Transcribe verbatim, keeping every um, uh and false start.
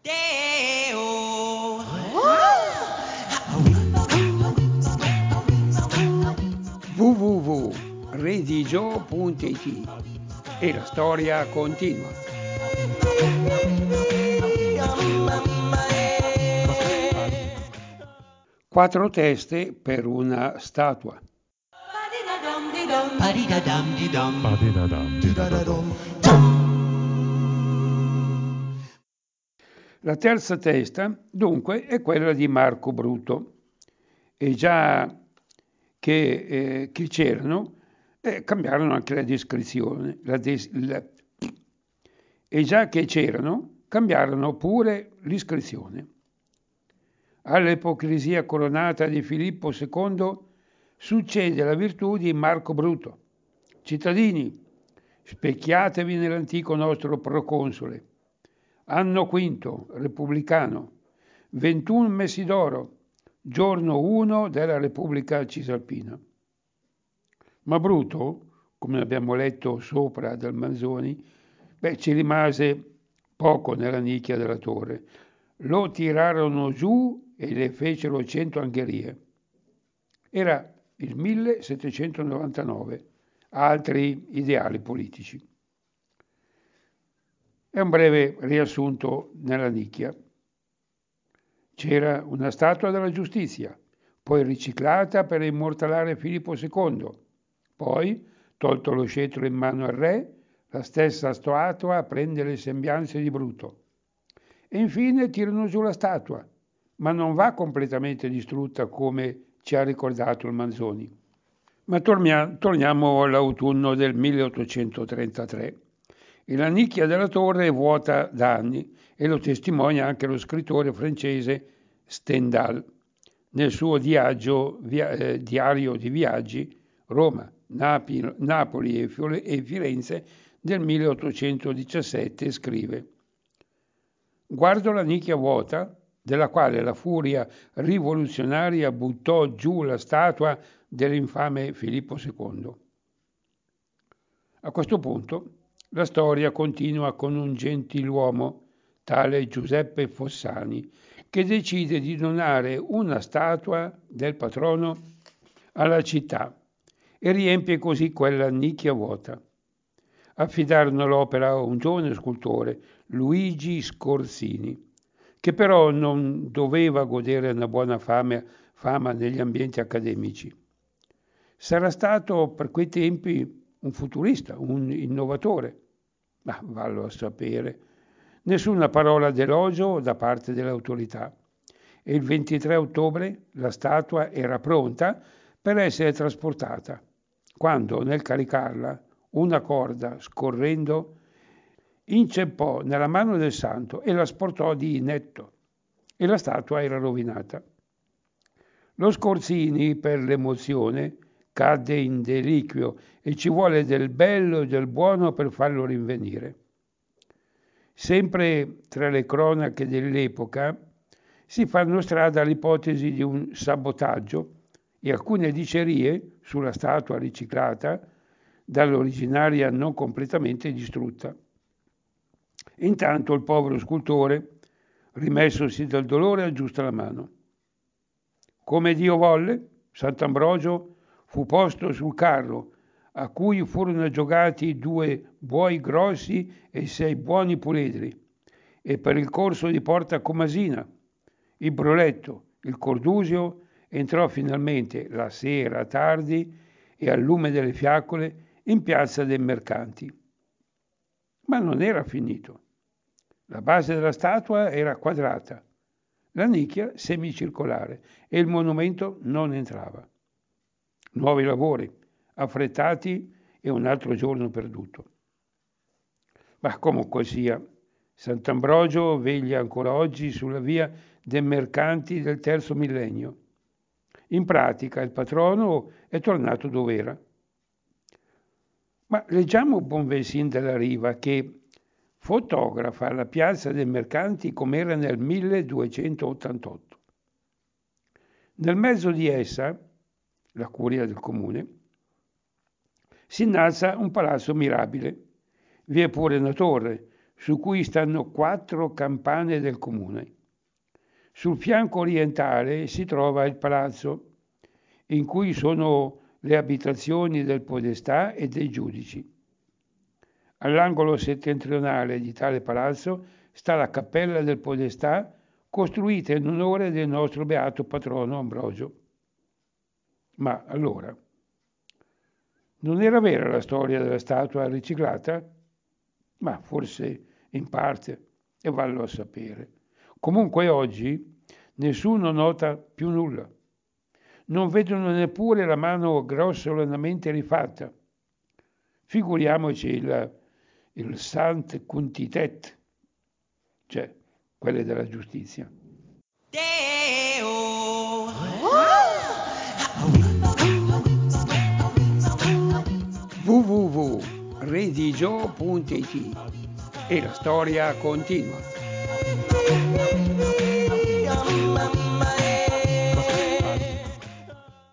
w w w punto redigio punto i t e la storia continua. Quattro teste per una statua. La terza testa, dunque, è quella di Marco Bruto. E già che, eh, che c'erano, eh, cambiarono anche la descrizione. La des- la... E già che c'erano, cambiarono pure l'iscrizione. All'ipocrisia coronata di Filippo secondo succede la virtù di Marco Bruto. Cittadini, specchiatevi nell'antico nostro proconsole. Anno quinto, repubblicano, ventuno mesi d'oro, giorno uno della Repubblica Cisalpina. Ma Bruto, come abbiamo letto sopra dal Manzoni, beh, ci rimase poco nella nicchia della torre. Lo tirarono giù e le fecero cento angherie. Era il millesettecentonovantanove, altri ideali politici. È un breve riassunto nella nicchia. C'era una statua della giustizia, poi riciclata per immortalare Filippo secondo. Poi, tolto lo scettro in mano al re, la stessa statua prende le sembianze di Bruto. E infine tirano giù la statua, ma non va completamente distrutta come ci ha ricordato il Manzoni. Ma tornia, torniamo all'autunno del milleottocentotrentatré. E la nicchia della torre è vuota da anni e lo testimonia anche lo scrittore francese Stendhal nel suo diaggio, via, eh, diario di viaggi Roma, Napi, Napoli e, Fiore, e Firenze del milleottocentodiciassette scrive: guardo la nicchia vuota della quale la furia rivoluzionaria buttò giù la statua dell'infame Filippo secondo. A questo punto la storia continua con un gentiluomo, tale Giuseppe Fossani, che decide di donare una statua del patrono alla città e riempie così quella nicchia vuota. Affidarono l'opera a un giovane scultore, Luigi Scorzini, che però non doveva godere una buona fama, fama negli ambienti accademici. Sarà stato per quei tempi un futurista, un innovatore, ma vallo a sapere. Nessuna parola d'elogio da parte delle autorità. E il ventitré ottobre la statua era pronta per essere trasportata, quando nel caricarla una corda, scorrendo, inceppò nella mano del santo e la sportò di netto, e la statua era rovinata. Lo Scorzini, per l'emozione, cadde in deliquio e ci vuole del bello e del buono per farlo rinvenire. Sempre tra le cronache dell'epoca si fanno strada l'ipotesi di un sabotaggio e alcune dicerie sulla statua riciclata dall'originaria non completamente distrutta. Intanto il povero scultore, rimessosi dal dolore, aggiusta la mano. Come Dio volle, Sant'Ambrogio fu posto sul carro, a cui furono giocati due buoi grossi e sei buoni puledri, e per il corso di Porta Comasina, il Broletto, il Cordusio, entrò finalmente la sera tardi e al lume delle fiaccole in piazza dei Mercanti. Ma non era finito. La base della statua era quadrata, la nicchia semicircolare e il monumento non entrava. Nuovi lavori, affrettati e un altro giorno perduto. Ma comunque sia, Sant'Ambrogio veglia ancora oggi sulla via dei Mercanti del terzo millennio. In pratica il patrono è tornato dove era. Ma leggiamo Bonvesin della Riva che fotografa la piazza dei Mercanti come era nel milleduecentottantotto. Nel mezzo di essa, la curia del comune, si innalza un palazzo mirabile. Vi è pure una torre, su cui stanno quattro campane del comune. Sul fianco orientale si trova il palazzo, in cui sono le abitazioni del podestà e dei giudici. All'angolo settentrionale di tale palazzo sta la cappella del podestà, costruita in onore del nostro beato patrono Ambrogio. Ma allora, non era vera la storia della statua riciclata? Ma forse in parte, e vallo a sapere. Comunque oggi nessuno nota più nulla. Non vedono neppure la mano grossolanamente rifatta. Figuriamoci il, il Sant Quintitet, cioè quelle della giustizia. w w w punto redigio punto it e la storia continua.